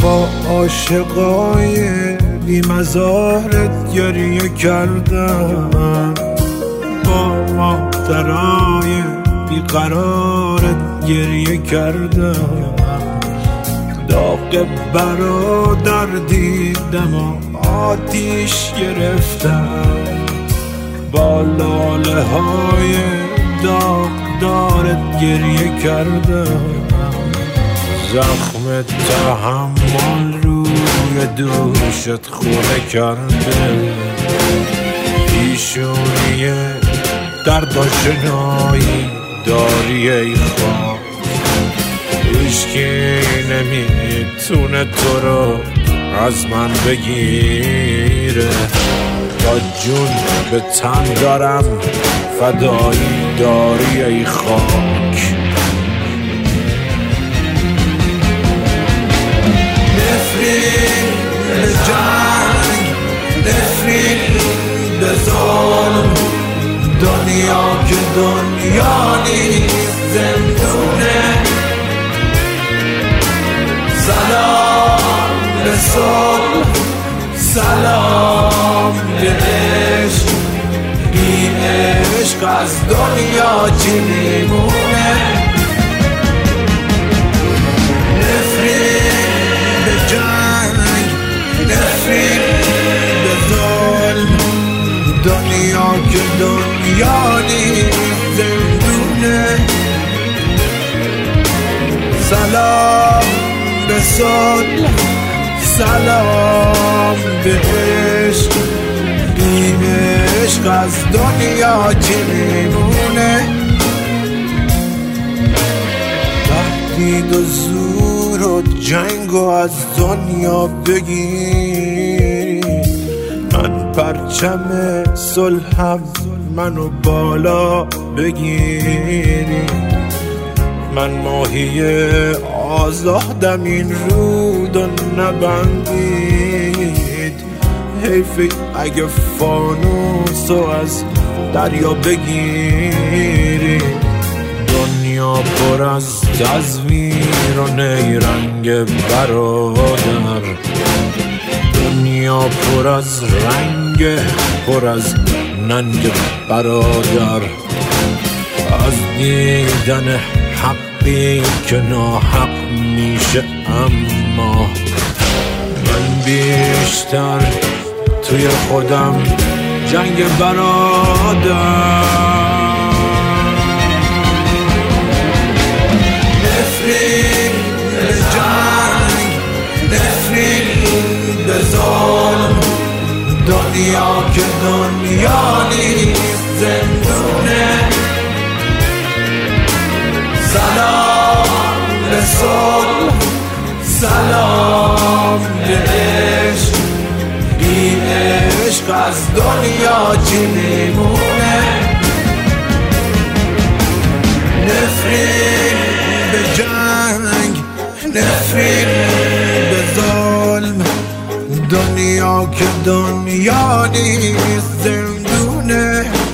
با عاشقای بی مزارت گریه کردم، با مادرای بیقرارت گریه کردم، داغ برادر دیدم و آتیش گرفتم، با لاله های داغدارت گریه کردم، زخم تحمل روی دوشت خونه کرده، پیشونی درد آشنایی داری ای خواهد، هیچکی نمیتونه تو رو از من بگیره، تا جون به تن دارم فدایی داری ای خاک. نفرین به جنگ، نفرین به ظلم، دنیا که دنیا نیست زندونه، سلام به صلح، سلام به عشق، بی عشق از دنیا چی میمونه؟ نفرین به جنگ، نفرین به ظلم، دنیا که دنیا نیست زندونه، سلام به صلح، سلام به عشق، بی عشق از دنیا چی میمونه؟ تهدید و زور و جنگ و از دنیا بگیری، من پرچم صلحم منو بالا بگیری، من ماهی آزادم این رودو نبندید، حیفی اگه فانوسو از دریا بگیری، دنیا پر از تزویر و نیرنگ برادر، دنیا پر از رنگ، پر از ننگ برادر، از دیدن حقی که ناحق میشه، اما من بیشتر توی خودم جنگ برادر. نفرین به جنگ، نفرین به ظلم، دنیا که دنیا نیست زندونه، سلام به صلح، سلام به عشق، بی عشق از دنیا چی میمونه؟ نفرین به جنگ، نفرین به ظلم، دنیا که دنیا نیست زندونه،